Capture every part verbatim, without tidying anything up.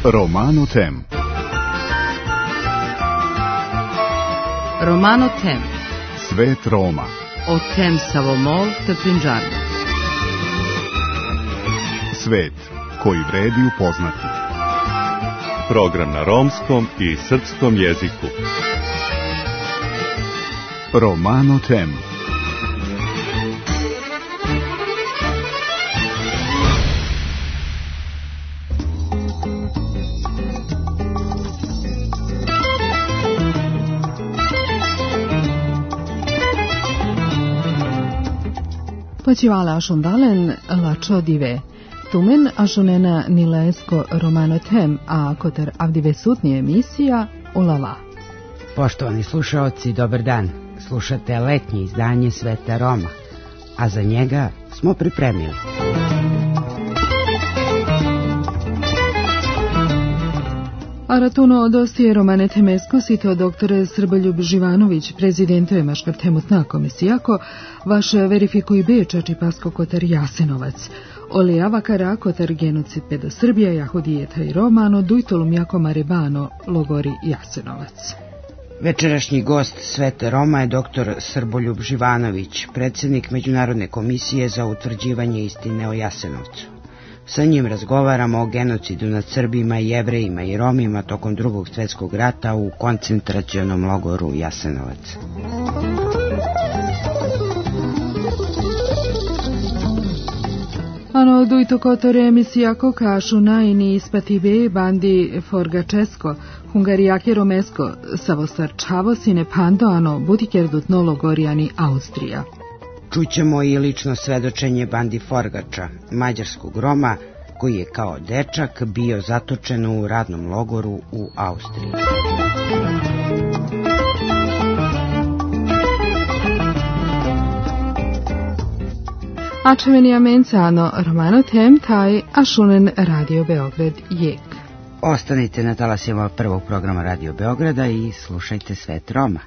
Romano Tem. Romano Tem. Svet Roma. O tem Savomol te Punjabno. Svet koji vredi upoznati. Program na romskom i srpskom jeziku. Romano Tem. Počívala Šundalen Lačo Dive. Tumen ašunena Nilesko Romano Tem, a kotar avdive sutnije emisija Ulava. Poštovani slušaoci, dobar dan. Slušate letnje izdanje Sveta Roma, a za njega smo pripremili. Aratuno odostije Romane Temesko sito doktor Srboljub Živanović, prezidentove Maškar Temutna komisijako, vaš verifikuj bečači pasko kotar Jasenovac. Olijava kara kotar genocid pedo Srbija, Jahudijeta i Romano, dujtolum jako marebano, logori Jasenovac. Večerašnji gost Svete Roma je doktor Srboljub Živanović, predsjednik Međunarodne komisije za utvrđivanje istine o Jasenovcu. Sa njim razgovaramo o genocidu nad Srbima, Jevrejima i Romima tokom Drugog svjetskog rata u koncentracionom logoru Jasenovac. Ano dujto kotore emisijako kašu najni ispatibe bandi Forgačesko, Hungarijake Romesko, Savostarčavo sine pando ano butikerdutno logorijani Austrija. Čućemo i lično svedočenje bandi Forgača, mađarskog Roma, koji je kao dečak bio zatočen u radnom logoru u Austriji. Ačevenija mencano Romano Tem taj ašunen Radio Beograd jek. Ostanite na talasima prvog programa Radio Beograda i slušajte Svet Roma.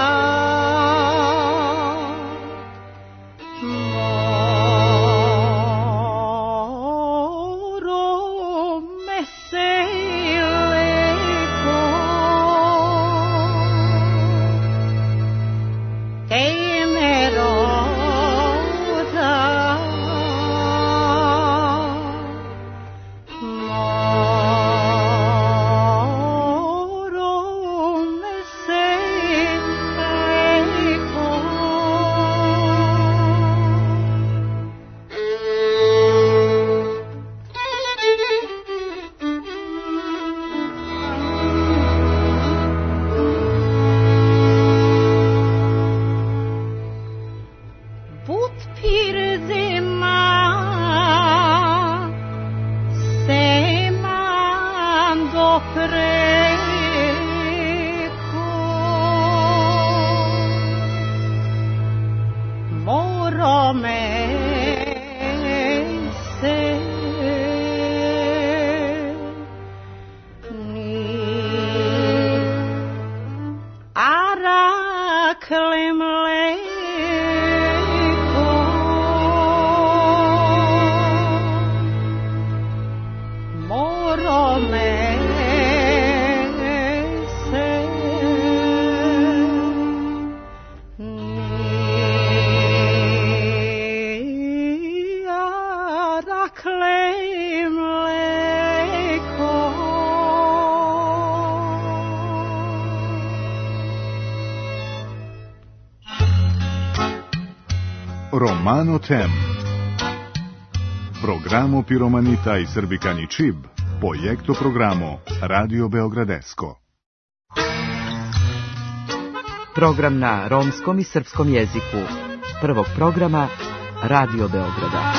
More dakle mleko. Romano Tem. Programo Piromanita i Srbikani Čib, projekto programo Radio Beogradesko. Program na romskom i srpskom jeziku. Prvog programa Radio Beograda.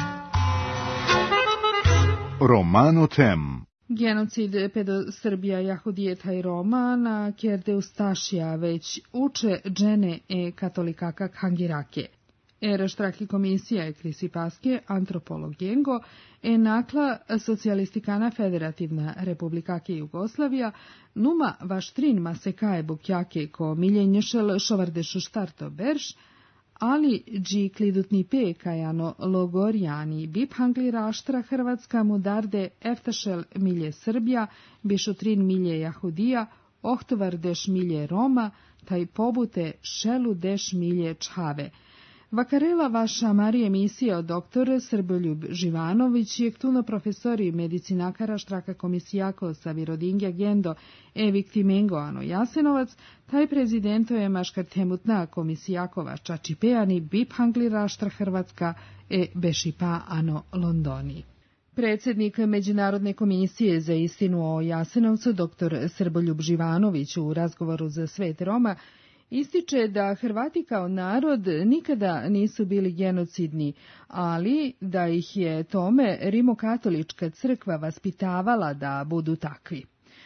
Romano Tem. Genocid pedosrbija Jahudijeta i Roma na kjerde Ustašija već uče džene e katolikaka hangirake. Era štraki komisija e krisipaske antropologengo e nakla socijalistikana federativna republikake Jugoslavija numa vaštrin masekaje bukjake ko miljenješel šovardešu štarto berš, ali dži klidutni pe kajano logorijani bip hangli raštra Hrvatska mudarde eftašel milje Srbija, bišutrin milje Jahudija, ohtovar deš milje Roma, taj pobute šelu deš milje Čhave. Vakarela vaša Marija emisija od doktor Srboljub Živanović je ktuno profesori medicinakara štraka komisijako sa Virodingja Gendo e viktimengo ano Jasenovac, taj prezidento je maškar temutna komisijakova Čačipejani bip hangli raštra Hrvatska e bešipa ano Londoni. Predsjednik Međunarodne komisije za istinu o Jasenovcu, doktor Srboljub Živanović, u razgovoru za Svet Roma, ističe da Hrvati kao narod nikada nisu bili genocidni, ali da ih je tome rimokatolička crkva vaspitavala da budu takvi.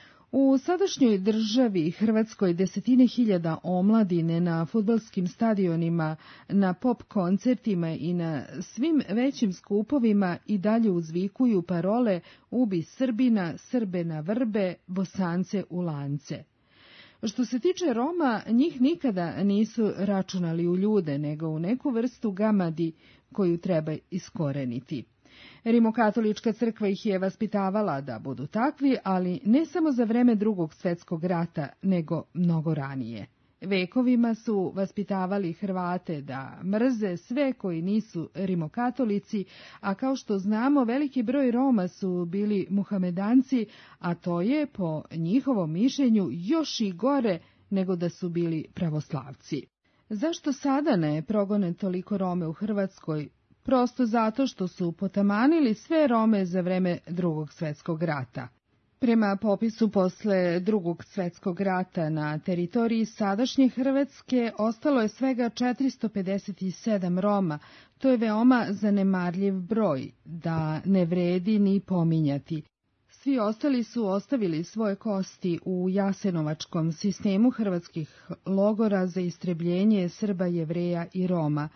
U sadašnjoj državi Hrvatskoj desetine hiljada omladine na fudbalskim stadionima, na pop koncertima i na svim većim skupovima i dalje uzvikuju parole ubi Srbina, Srbe na vrbe, Bosance u lance. Što se tiče Roma, njih nikada nisu računali u ljude, nego u neku vrstu gamadi koju treba iskoreniti. Rimokatolička crkva ih je vaspitavala da budu takvi, ali ne samo za vreme Drugog svjetskog rata, nego mnogo ranije. Vekovima su vaspitavali Hrvate da mrze sve koji nisu rimokatolici, a kao što znamo veliki broj Roma su bili muhamedanci, a to je po njihovom mišljenju još i gore nego da su bili pravoslavci. Zašto sada ne progone toliko Rome u Hrvatskoj? Prosto zato što su potamanili sve Rome za vreme Drugog svjetskog rata. Prema popisu posle Drugog svjetskog rata na teritoriji sadašnje Hrvatske ostalo je svega četiristo pedeset sedam Roma. To je veoma zanemarljiv broj, da ne vredi ni pominjati. Svi ostali su ostavili svoje kosti u jasenovačkom sistemu hrvatskih logora za istrebljenje Srba, Jevreja i Roma,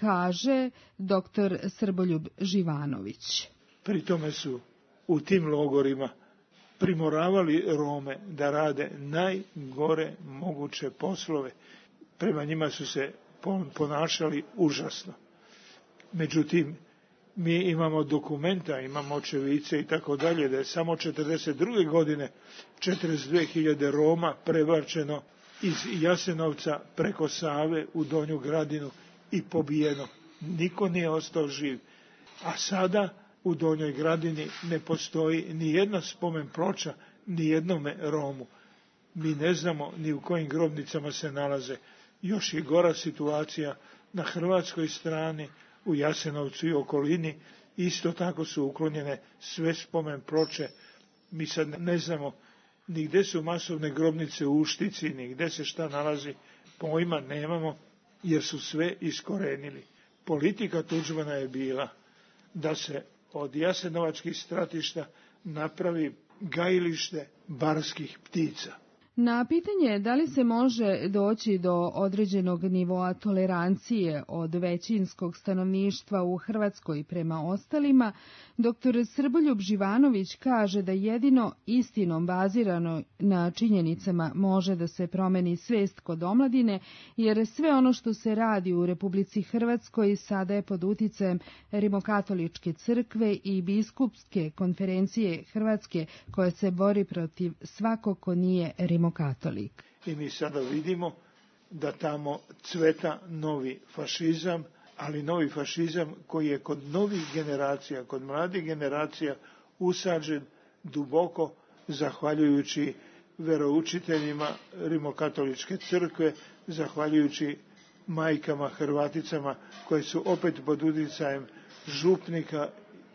kaže doktor Srboljub Živanović. Pri tome su u tim logorima primoravali Rome da rade najgore moguće poslove. Prema njima su se ponašali užasno. Međutim, mi imamo dokumenta, imamo očevice i tako dalje, da je samo četrdeset druge godine četrdeset dve hiljade Roma prebačeno iz Jasenovca preko Save u Donju Gradinu i pobijeno. Niko nije ostao živ. A sada u Donjoj Gradini ne postoji ni jedna spomen ploča ni jednome Romu. Mi ne znamo ni u kojim grobnicama se nalaze. Još je gora situacija na hrvatskoj strani, u Jasenovcu i okolini. Isto tako su uklonjene sve spomen ploče. Mi sad ne znamo ni gde su masovne grobnice u Uštici, ni gde se šta nalazi. Pojma nemamo, jer su sve iskorenili. Politika Tuđmana je bila da se od jasenovačkih stratišta napravi gajilište barskih ptica. Na pitanje da li se može doći do određenog nivoa tolerancije od većinskog stanovništva u Hrvatskoj prema ostalima, doktor Srboljub Živanović kaže da jedino istinom bazirano na činjenicama može da se promeni svest kod omladine, jer sve ono što se radi u Republici Hrvatskoj sada je pod uticajem Rimokatoličke crkve i biskupske konferencije Hrvatske koja se bori protiv svakog ko nije rimokatolički. I mi sada vidimo da tamo cveta novi fašizam, ali novi fašizam koji je kod novih generacija, kod mladih generacija usađen duboko zahvaljujući veroučiteljima Rimokatoličke crkve, zahvaljujući majkama Hrvaticama koje su opet pod utjecajem župnika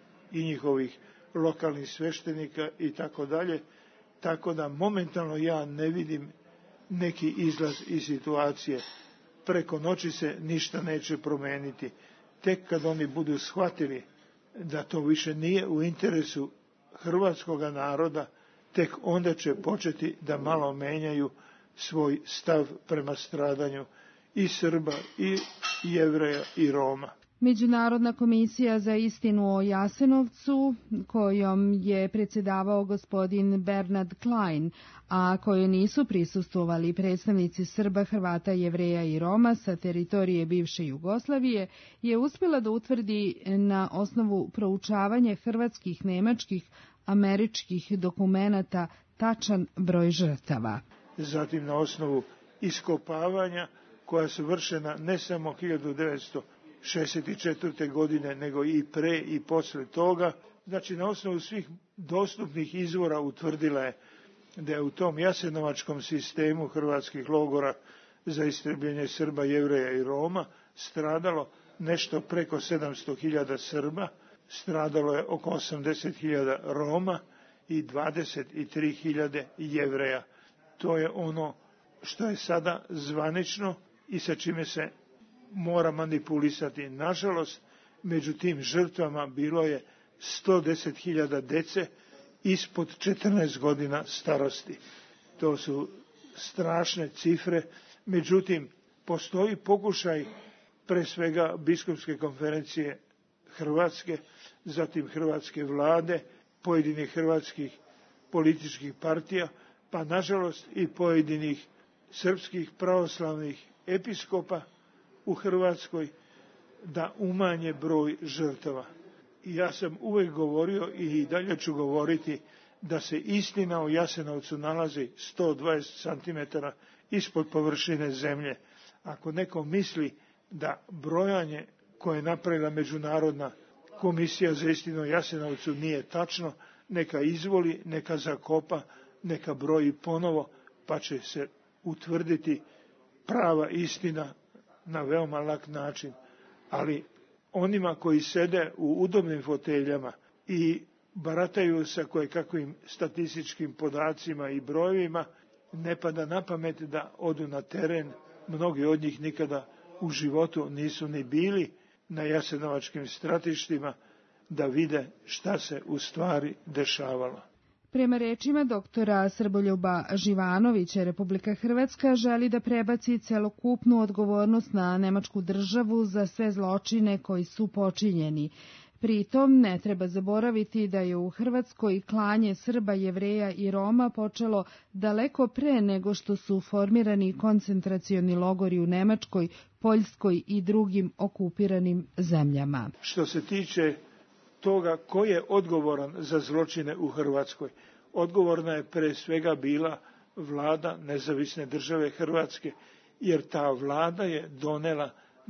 i njihovih lokalnih sveštenika i tako dalje. Tako da momentalno ja ne vidim neki izlaz iz situacije. Preko noći se ništa neće promijeniti. Tek kad oni budu shvatili da to više nije u interesu hrvatskoga naroda, tek onda će početi da malo menjaju svoj stav prema stradanju i Srba, i Jevreja, i Roma. Međunarodna komisija za istinu o Jasenovcu, kojom je predsjedavao gospodin Bernard Klein, a koje nisu prisustvovali predstavnici Srba, Hrvata, Jevreja i Roma sa teritorije bivše Jugoslavije, je uspjela da utvrdi na osnovu proučavanja hrvatskih, nemačkih, američkih dokumenata tačan broj žrtava. Zatim na osnovu iskopavanja koja su vršena ne samo hiljadu devetsto šezdeset četvrte. godine, nego i pre i posle toga. Znači, na osnovu svih dostupnih izvora utvrdila je da je u tom jasenovačkom sistemu hrvatskih logora za istrebljenje Srba, Jevreja i Roma stradalo nešto preko sedamsto hiljada Srba, stradalo je oko osamdeset hiljada Roma i dvadeset tri hiljade Jevreja. To je ono što je sada zvanično i sa čime se mora manipulisati. Nažalost, među tim žrtvama bilo je sto deset hiljada dece ispod četrnaest godina starosti. To su strašne cifre, međutim, postoji pokušaj pre svega biskupske konferencije Hrvatske, zatim hrvatske vlade, pojedinih hrvatskih političkih partija, pa nažalost i pojedinih srpskih pravoslavnih episkopa u Hrvatskoj da umanje broj žrtava. I ja sam uvijek govorio i dalje ću govoriti da se istina o Jasenovcu nalazi sto dvadeset centimetara ispod površine zemlje. Ako neko misli da brojanje koje je napravila Međunarodna komisija za istinu o Jasenovcu nije tačno, neka izvoli, neka zakopa, neka broji ponovo, pa će se utvrditi prava istina na veoma lak način. Ali onima koji sede u udobnim foteljama i barataju sa kojekakvim statističkim podacima i brojevima, ne pada na pamet da odu na teren. Mnogi od njih nikada u životu nisu ni bili na jasenovačkim stratištima da vide šta se u stvari dešavalo. Prema rečima doktora Srboljuba Živanovića, Republika Hrvatska želi da prebaci celokupnu odgovornost na nemačku državu za sve zločine koji su počinjeni. Pritom ne treba zaboraviti da je u Hrvatskoj klanje Srba, Jevreja i Roma počelo daleko pre nego što su formirani koncentracioni logori u Nemačkoj, Poljskoj i drugim okupiranim zemljama. Što se tiče toga ko je odgovoran za zločine u Hrvatskoj, odgovorna je pre svega bila vlada Nezavisne države Hrvatske, jer ta vlada je donela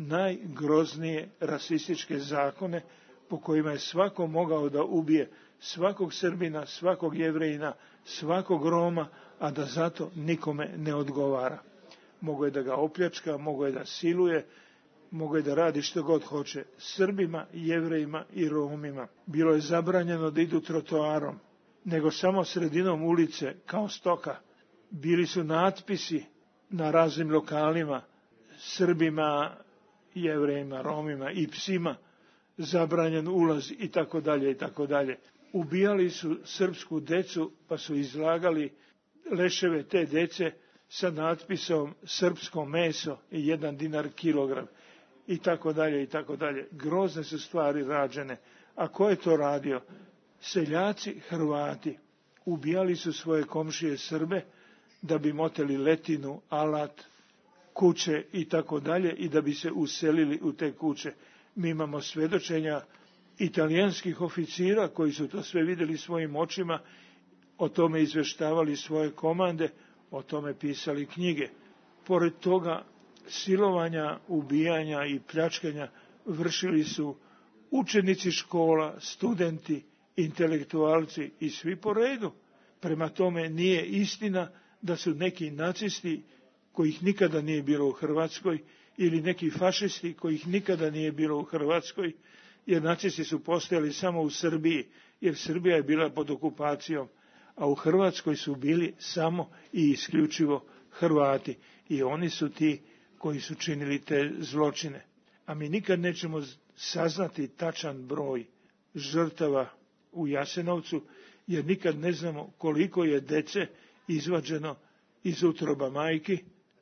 najgroznije rasističke zakone po kojima je svako mogao da ubije svakog Srbina, svakog Jevrejina, svakog Roma, a da zato nikome ne odgovara. Mogo je da ga opljačka, mogo je da siluje, mogo je da radi što god hoće. Srbima, Jevrejima i Romima bilo je zabranjeno da idu trotoarom, nego samo sredinom ulice, kao stoka. Bili su natpisi na raznim lokalima, Srbima, Jevrejima, Romima i psima, zabranjen ulaz i tako dalje i tako dalje. Ubijali su srpsku decu pa su izlagali leševe te dece sa natpisom srpsko meso i jedan dinar kilogram i tako dalje i tako dalje. Grozne su stvari rađene. A ko je to radio? Seljaci Hrvati ubijali su svoje komšije Srbe da bi moteli letinu, alat, kuće i tako dalje i da bi se uselili u te kuće. Mi imamo svedočenja italijanskih oficira koji su to sve vidjeli svojim očima, o tome izveštavali svoje komande, o tome pisali knjige. Pored toga, silovanja, ubijanja i pljačkanja vršili su učenici škola, studenti, intelektualci i svi po redu. Prema tome nije istina da su neki nacisti kojih nikada nije bilo u Hrvatskoj ili neki fašisti kojih nikada nije bilo u Hrvatskoj, jer nacisti su postojali samo u Srbiji, jer Srbija je bila pod okupacijom, a u Hrvatskoj su bili samo i isključivo Hrvati i oni su ti koji su činili te zločine. A mi nikad nećemo saznati tačan broj žrtava u Jasenovcu, jer nikad ne znamo koliko je dece izvađeno iz utroba majki,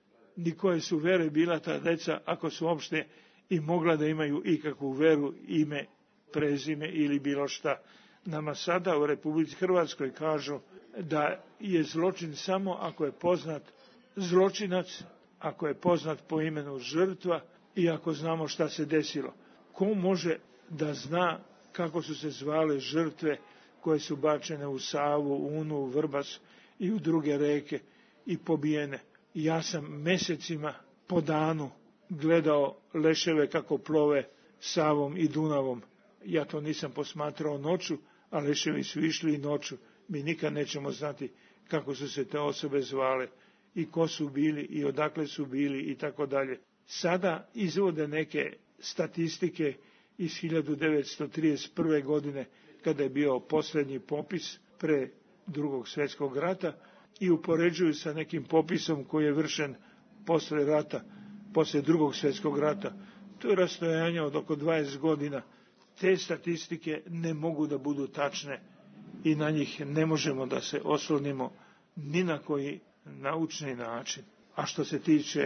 ni koje su vere bila ta deca, ako su uopšte i mogla da imaju ikakvu veru, ime, prezime ili bilo šta. Nama sada u Republici Hrvatskoj kažu da je zločin samo ako je poznat zločinac, ako je poznat po imenu žrtva i ako znamo šta se desilo. Ko može da zna kako su se zvale žrtve koje su bačene u Savu, Unu, u Vrbas i u druge reke i pobijene? Ja sam mesecima po danu gledao leševe kako plove Savom i Dunavom. Ja to nisam posmatrao noću, a leševi su išli i noću. Mi nikad nećemo znati kako su se te osobe zvale i ko su bili i odakle su bili i tako dalje. Sada izvode neke statistike iz hiljadu devetsto trideset prve. godine, kada je bio posljednji popis pre drugog svjetskog rata, i upoređuju sa nekim popisom koji je vršen posle rata, posle drugog svjetskog rata. To je rastojanje od oko dvadeset godina. Te statistike ne mogu da budu tačne i na njih ne možemo da se oslonimo ni na koji naučni način. A što se tiče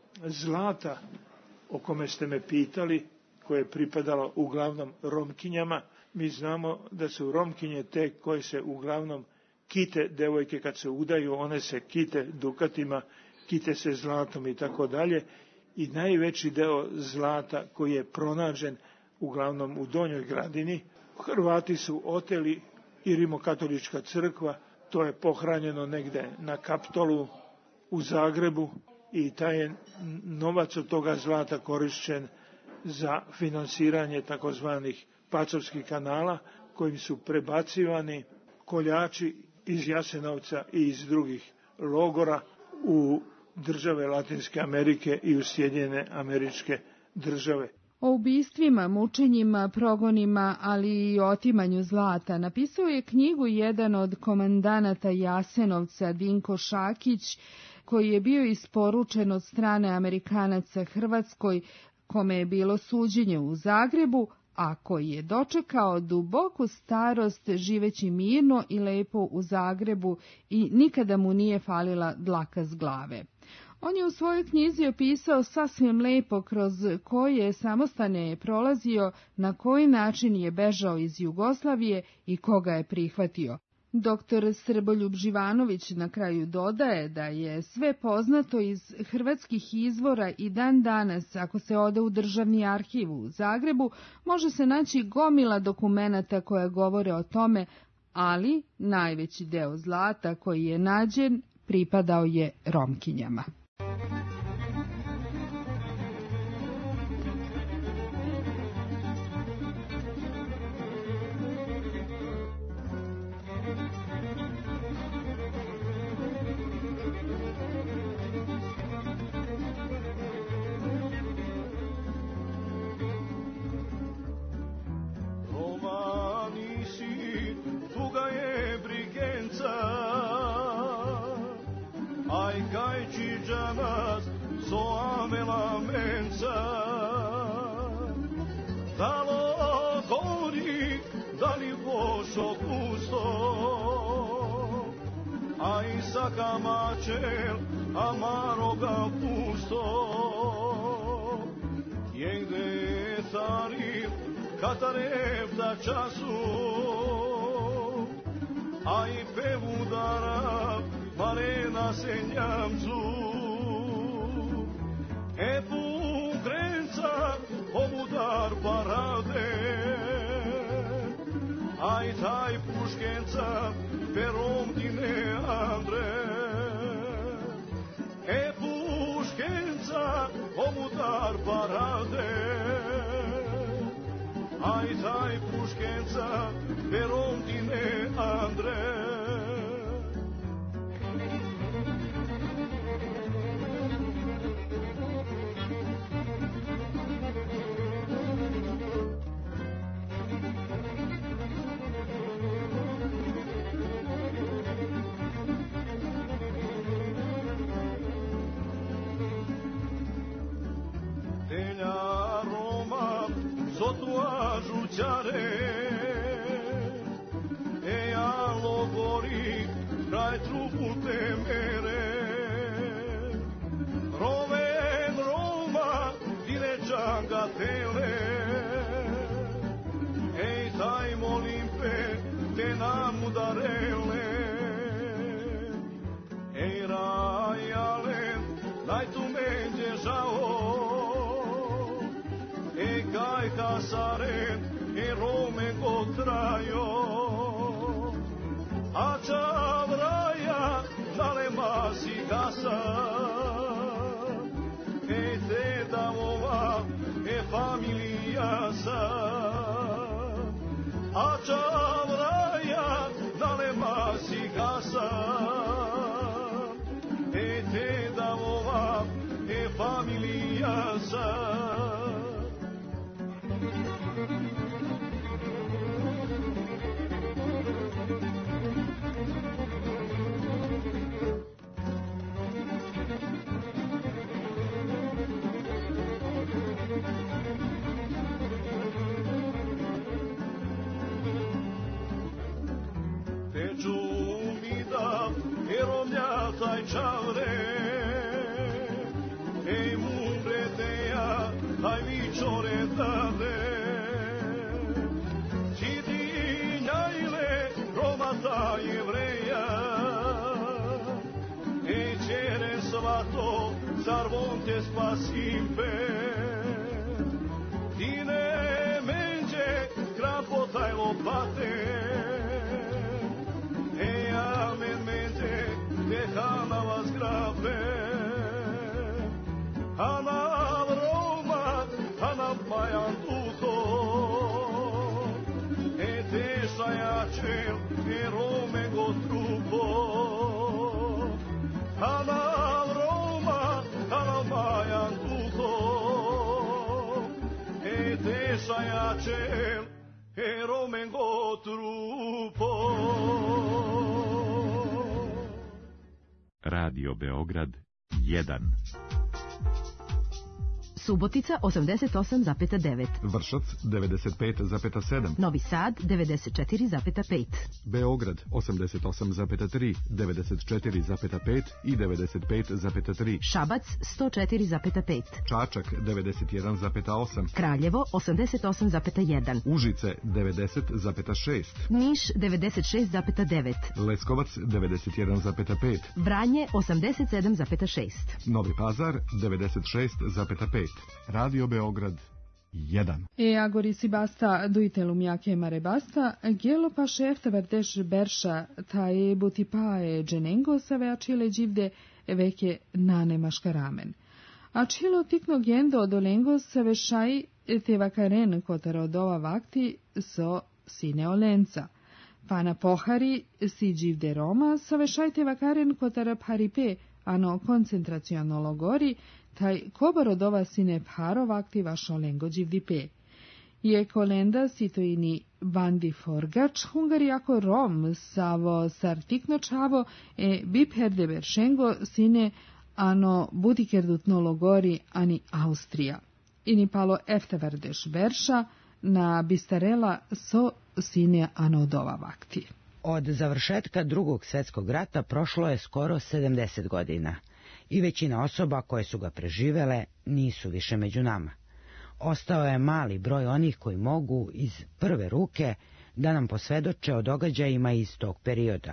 zlata, o kome ste me pitali, koje je pripadalo uglavnom Romkinjama, mi znamo da su Romkinje te koje se uglavnom kite, devojke kad se udaju, one se kite dukatima, kite se zlatom i tako dalje. I najveći deo zlata koji je pronađen uglavnom u Donjoj Gradini, Hrvati su oteli i Rimokatolička crkva, to je pohranjeno negde na Kaptolu u Zagrebu i taj je novac od toga zlata korišćen za finansiranje takozvanih pacovskih kanala kojim su prebacivani koljači iz Jasenovca i iz drugih logora u države Latinske Amerike i u Sjedinjene Američke Države. O ubistvima, mučenjima, progonima, ali i otimanju zlata napisao je knjigu jedan od komandanata Jasenovca, Dinko Šakić, koji je bio isporučen od strane Amerikanaca Hrvatskoj, kome je bilo suđenje u Zagrebu, a koji je dočekao duboku starost živeći mirno i lepo u Zagrebu i nikada mu nije falila dlaka s glave. On je u svojoj knjizi opisao sasvim lepo kroz koje samostane je prolazio, na koji način je bežao iz Jugoslavije i koga je prihvatio. Doktor Srboljub Živanović na kraju dodaje da je sve poznato iz hrvatskih izvora i dan danas, ako se ode u Državni arhiv u Zagrebu, može se naći gomila dokumenata koja govore o tome, ali najveći deo zlata koji je nađen pripadao je Romkinjama. Camačel amaroga pusto jengde tarim katarev da času a i pevudara marena se njamcu e pukrenca obudar parade a i taj puškenca perom dine Andre e puškenca omudar parade taj puškenca, perom ti ne Andre. Telja Roma, sotua žućare, e ja logori, kraj trupu te mere. Romen Roma, dinečanga tele, ej taj molim pe, te nam udarele. Ej rajalen, naj tu menđe žao, e kaj kasaren, e Rome go trajo, a čavraja, žale masi kasa, e te davova, e familija sa, a čavraja, žale masi kasa, e te davova, e familija sa. Teđu mi da, eromlja taj čavre, ej mumbre teja, taj vičore dade. Čidinjajle, Roma ta jevreja, ej čere svato, zar von te spasim pe. Ti ne menđe, krapotaj lopate, ej amen menđe, tehana vas grabe. Ana Roma, ana majan tuto, e teša jačel, e Rome go trupo. Ana Roma, ana majan tuto, e teša jačel, e Rome go trupo. Radio Beograd jedan. Subotica osamdeset osam zarez devet. Vršac devedeset pet zarez sedam. Novi Sad devedeset četiri zarez pet. Beograd osamdeset osam zarez tri, devedeset četiri zarez pet i devedeset pet zarez tri. Šabac sto četiri zarez pet. Čačak devedeset jedan zarez osam. Kraljevo osamdeset osam zarez jedan. Užice devedeset zarez šest. Niš devedeset šest zarez devet. Leskovac devedeset jedan zarez pet. Vranje osamdeset sedam zarez šest. Novi Pazar devedeset šest zarez pet. Radio Beograd jedan. E agori si basta duitelum jake mare basta, gelo pa šefte verdeš berša, ta e butipae dženengo save acile đivde veke nane maškaramen. Acilo tikno gendo odolengo save šaj te vakaren kotara odova vakti so sine olenca. Pana pohari si đivde Roma save šaj te vakaren kotara paripe, ano koncentraciono logori, taj kobar od ova sine paro vakti vašo lengo đivdipe. Je kolenda sitoini bandi forgač, hungari ako rom, savo sartikno čavo, e bip herde beršengo sine ano budikerdutno logori ani Austrija. Ini palo eftevardeš berša, na bistarela so sine ano od ova vakti. Od završetka Drugog svjetskog rata prošlo je skoro sedamdeset godina i većina osoba koje su ga preživele nisu više među nama. Ostao je mali broj onih koji mogu iz prve ruke da nam posvedoče o događajima iz tog perioda.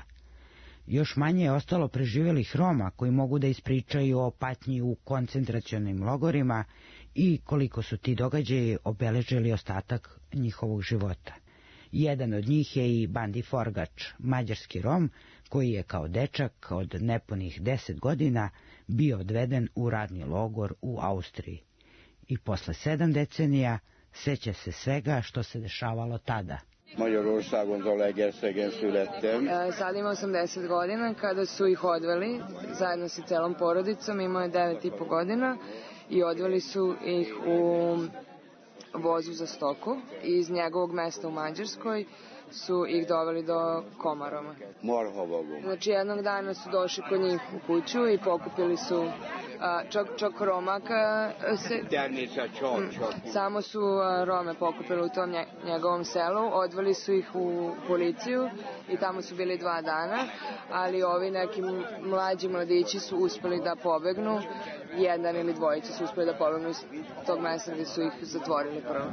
Još manje je ostalo preživjelih Roma koji mogu da ispričaju o patnji u koncentracionim logorima i koliko su ti događaji obeležili ostatak njihovog života. Jedan od njih je i Bandi Forgač, mađarski Rom, koji je kao dečak od nepunih deset godina bio odveden u radni logor u Austriji. I posle sedam decenija Seća se svega što se dešavalo tada. Magyarországon Zalaegerszegen születtem. Sad ima osamdeset godina, kada su ih odveli zajedno sa celom porodicom, imao je devet i po godina i odveli su ih u vozu za stoku i iz njegovog mesta u Mađarskoj su ih doveli do Komaroma. Marhavagom. Znači jednog dana su došli kod njih u kuću i pokupili su čak, čak Romaka se, samo su Rome pokupili u tom njegovom selu, odveli su ih u policiju i tamo su bili dva dana, ali ovi neki mlađi mladići su uspeli da pobegnu, jedan ili dvojica su uspeli da pobegnu iz tog mesta gde su ih zatvorili prvo.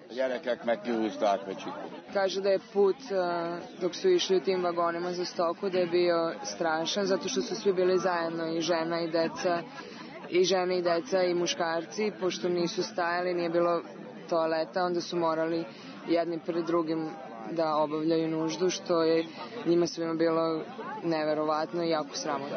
Kaže da je put dok su išli u tim vagonima za stoku da je bio strašan zato što su svi bili zajedno i žena i deca i žene i deca i muškarci, pošto nisu stajali, nije bilo toaleta, onda su morali jedni pred drugim da obavljaju nuždu, što je njima svima bilo neverovatno i jako sramotno.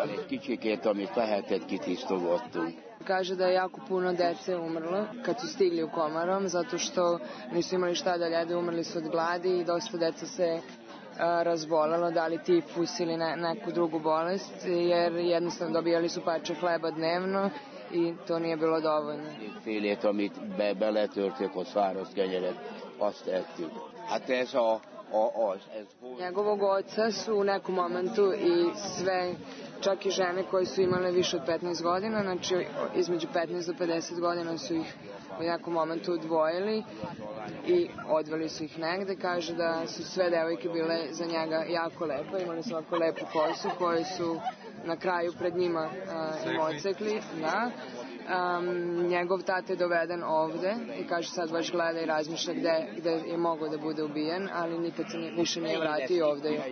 Kaže da je jako puno dece umrlo kad su stigli u Komarom, zato što nisu imali šta da jede, umrli su od gladi i dosta deca se razbolelo, da li tifus ili ne, neku drugu bolest, jer jednostavno dobijali su parče hleba dnevno i to nije bilo dovoljno. Fél amit be, beletörték a száraz kenyeret, azt ettük. Hát ez a, a, az, ez... Njegovog oca su u nekom momentu i sve, čak i žene koje su imale više od petnaest godina, znači između petnaest do pedeset godina su ih u nekom momentu odvojili i odveli su ih negde. Kaže da su sve devojke bile za njega jako lepe, imali su ovako lepu kosu koju su na kraju pred njima uh, im odsekli. Da. Um, njegov tata je doveden ovde i kaže sad baš gleda i razmišlja gde, gde je mogao da bude ubijen, ali nikad se više nije vratio i ovde je.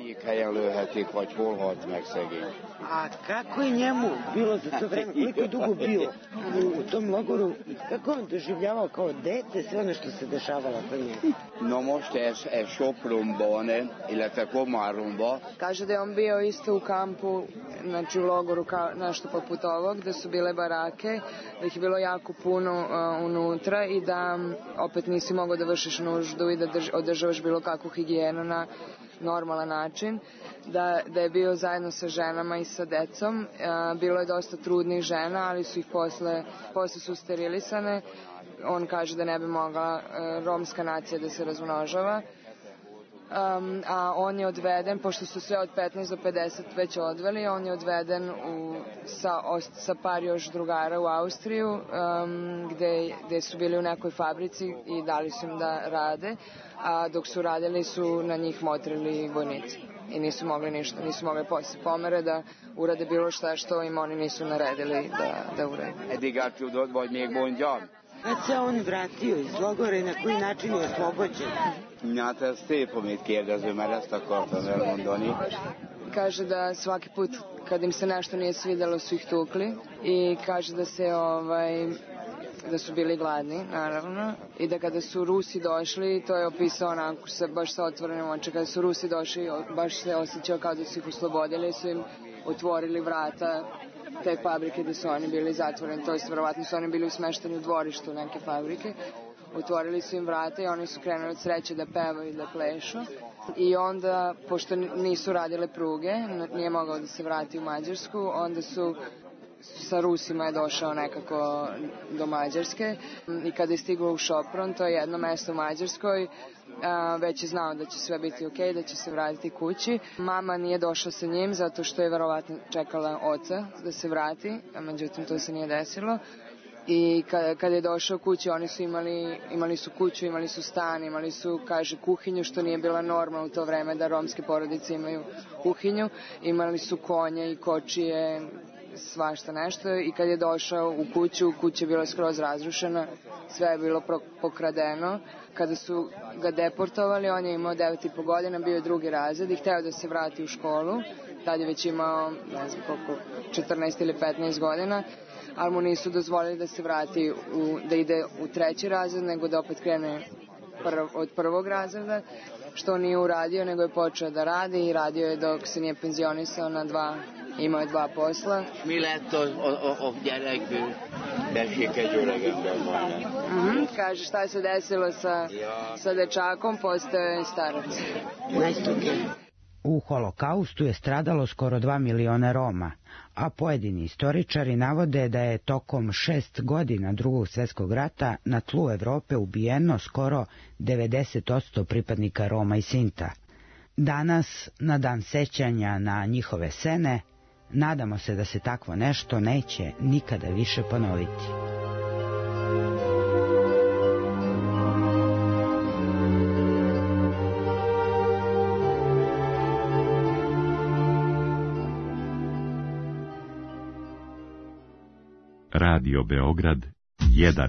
A kako je njemu bilo za to vreme, koliko je dugo bio u, u tom logoru, kako on doživljavao kao dete sve ono što se dešavalo kod njega? No most ez, ez Sopronban, illetve Komáromban. Kaže da je on bio isto u kampu, znači u logoru kao nešto poput ovog, gde su bile barake, da ih je bilo jako puno uh, unutra i da opet nisi mogao da vršiš nuždu i da drž, održavaš bilo kakvu higijenu na normalan način, da, da je bio zajedno sa ženama i sa decom. Uh, bilo je dosta trudnih žena, ali su ih posle, posle su sterilisane. On kaže da ne bi mogla uh, romska nacija da se razmnožava. Um, a on je odveden, pošto su sve od petnaest do pedeset već odveli, on je odveden u, sa, sa par još drugara u Austriju, um, gde, gde su bili u nekoj fabrici i dali su im da rade, a dok su radili su na njih motrili vojnici i nisu mogli ništa, nisu mogli posle pomere da urade bilo šta što im oni nisu naredili da, da urade. Kad se on vratio iz logora i na koji način je oslobođen? Hát ez szép, amit kérdező, mert ezt akartam elmondani. Kaže da svaki put kad im se nešto nije svidelo su ih tukli i kaže da se ovaj da su bili gladni, naravno, i da kada su Rusi došli, to je opisao onako sa, baš sa otvorenim očima, kada su Rusi došli baš se osjećao kao da su ih oslobodili, su im otvorili vrata te fabrike gde su oni bili zatvoreni, to jest verovatno su oni bili smešteni u dvorištu neke fabrike. Otvorili su im vrata i oni su krenuli od sreće da pevaju i da plešu. I onda, pošto nisu radile pruge, nije mogao da se vrati u Mađarsku, onda su sa Rusima je došao nekako do Mađarske i kada je stigao u Sopron, to je jedno mesto u Mađarskoj, već je znao da će sve biti okej, da će se vratiti kući. Mama nije došla sa njim zato što je verovatno čekala oca da se vrati, a međutim to se nije desilo. I kada, kada je došao kući, oni su imali, imali su kuću, imali su stan, imali su, kaže, kuhinju, što nije bila norma u to vreme da romske porodice imaju kuhinju. Imali su konje i kočije, svašta nešto. I kad je došao u kuću, kuća je bila skroz razrušena, sve je bilo pokradeno. Kada su ga deportovali, on je imao devet i po godina, bio je drugi razred i hteo da se vrati u školu. Tad je već imao, ne znam koliko, četrnaest ili petnaest godina. Ali mu nisu dozvolili da se vrati, u, da ide u treći razred, nego da opet krene prv, od prvog razreda, što nije uradio, nego je počeo da radi i radio je dok se nije penzionisao na dva imao je dva posla. Mi lett a, a, a gyerekből? Tessék egy öregemben majdnem. Uh-huh. Kaže šta se desilo sa, sa dečakom, postao je starac. U holokaustu je stradalo skoro dva miliona Roma, a pojedini istoričari navode da je tokom šest godina Drugog svjetskog rata na tlu Evrope ubijeno skoro devedeset posto pripadnika Roma i Sinta. Danas, na dan sećanja na njihove sene, nadamo se da se takvo nešto neće nikada više ponoviti. Radio Beograd jedan.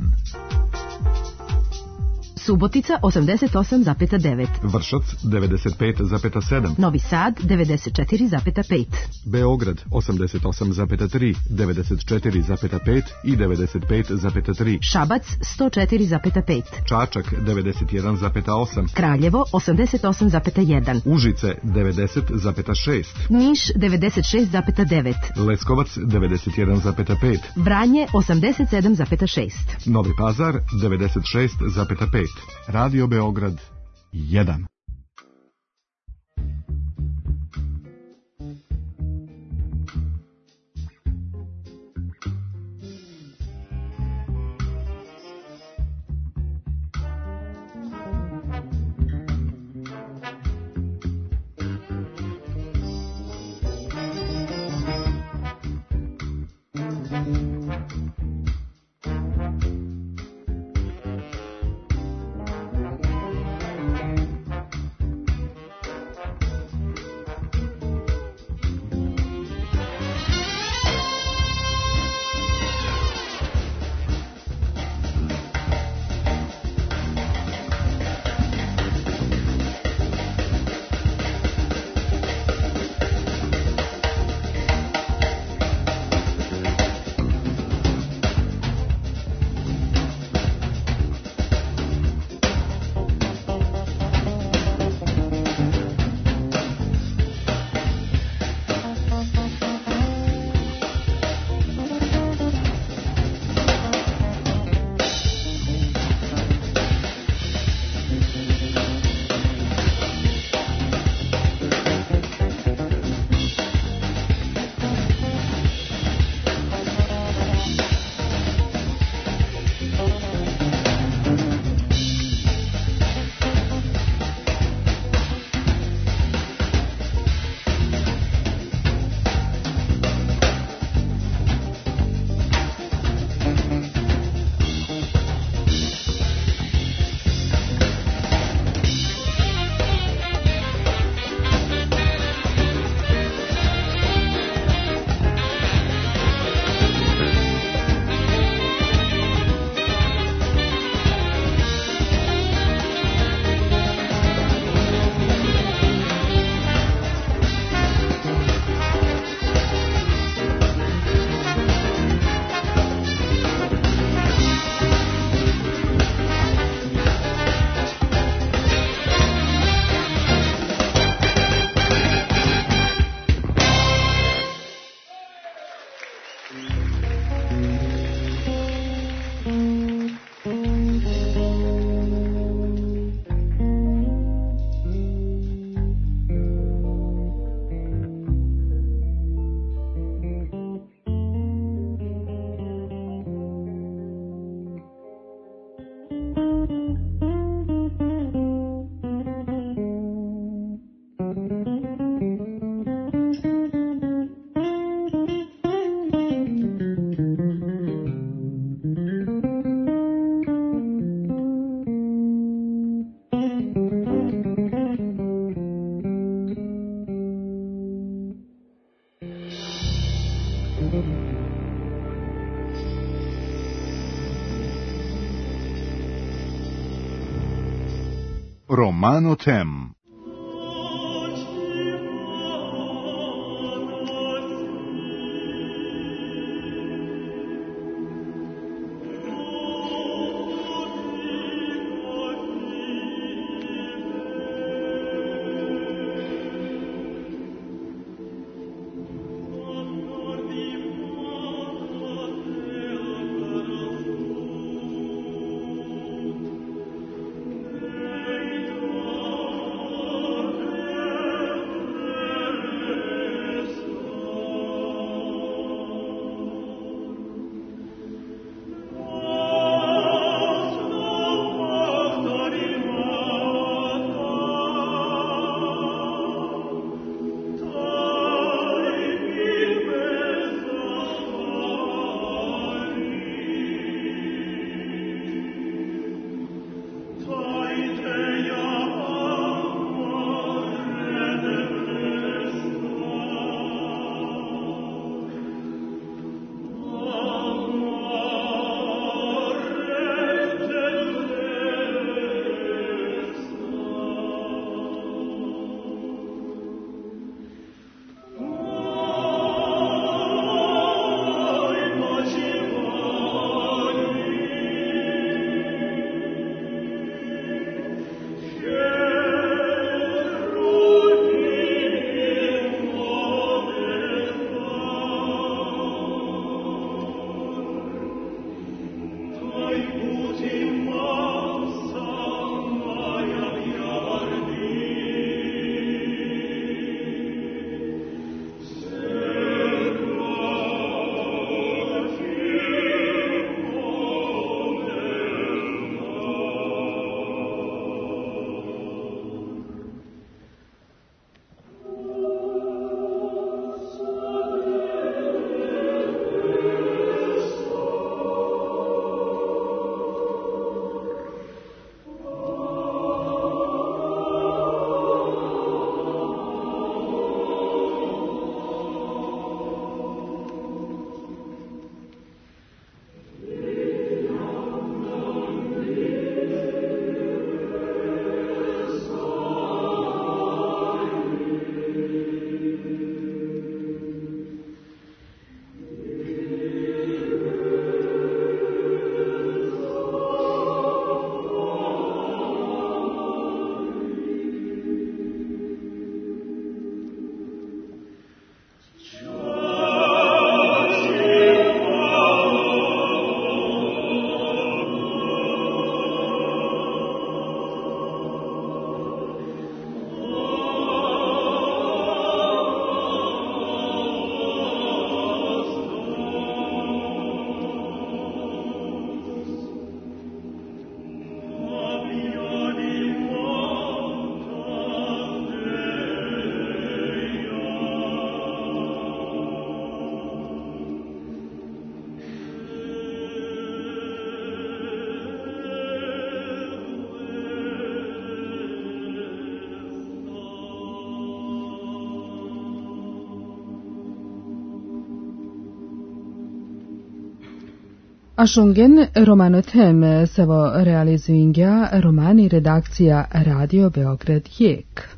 Subotica osamdeset osam zarez devet. Vršac devedeset pet zarez sedam. Novi Sad devedeset četiri zarez pet. Beograd osamdeset osam zarez tri, devedeset četiri zarez pet i devedeset pet zarez tri. Šabac sto četiri zarez pet. Čačak devedeset jedan zarez osam. Kraljevo osamdeset osam zarez jedan. Užice devedeset zarez šest. Niš devedeset šest zarez devet. Leskovac devedeset jedan zarez pet. Vranje osamdeset sedam zarez šest. Novi Pazar devedeset šest zarez pet. Radio Beograd jedan. Romano Tem. Ašungen romanotem savo realizuinga romani redakcija Radio Beograd Jek.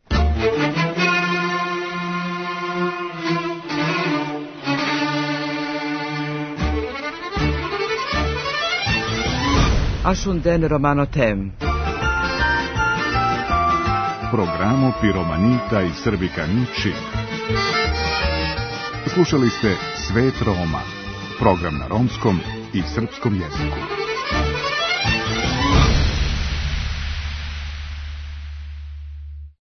Ašunden romanotem. Programo Piromanita i Srbikani Čib. Slušali ste Svet Roma, program na romskom i srpskom jeziku.